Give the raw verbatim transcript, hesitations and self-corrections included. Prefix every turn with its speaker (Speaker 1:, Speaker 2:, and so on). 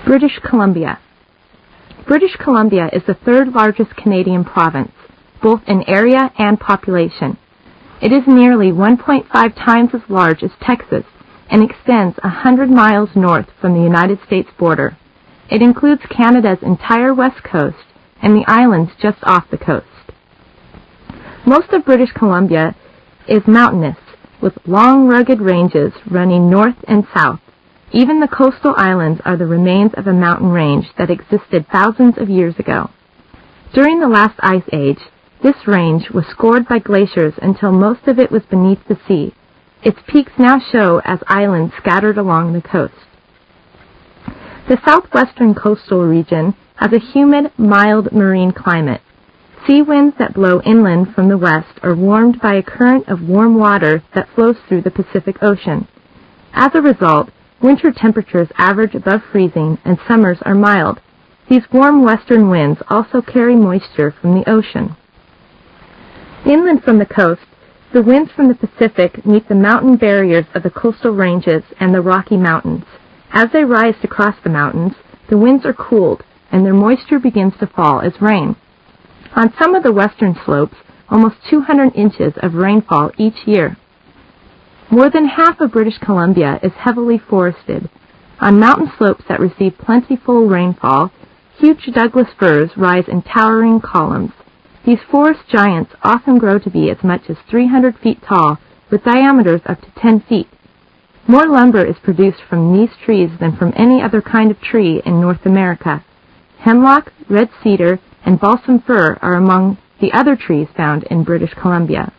Speaker 1: British Columbia. British Columbia is the third largest Canadian province, both in area and population. It is nearly one point five times as large as Texas and extends one hundred miles north from the United States border. It includes Canada's entire west coast and the islands just off the coast. Most of British Columbia is mountainous, with long rugged ranges running north and south. Even the coastal islands are the remains of a mountain range that existed thousands of years ago. During the last ice age, this range was scored by glaciers until most of it was beneath the sea. Its peaks now show as islands scattered along the coast. The southwestern coastal region has a humid, mild marine climate. Sea winds that blow inland from the west are warmed by a current of warm water that flows through the Pacific Ocean. As a result, winter temperatures average above freezing and summers are mild. These warm western winds also carry moisture from the ocean. Inland from the coast, the winds from the Pacific meet the mountain barriers of the coastal ranges and the Rocky Mountains. As they rise to cross the mountains, the winds are cooled and their moisture begins to fall as rain. On some of the western slopes, almost two hundred inches of rainfall each year. More than half of British Columbia is heavily forested. On mountain slopes that receive plentiful rainfall, huge Douglas firs rise in towering columns. These forest giants often grow to be as much as three hundred feet tall, with diameters up to ten feet. More lumber is produced from these trees than from any other kind of tree in North America. Hemlock, red cedar, and balsam fir are among the other trees found in British Columbia.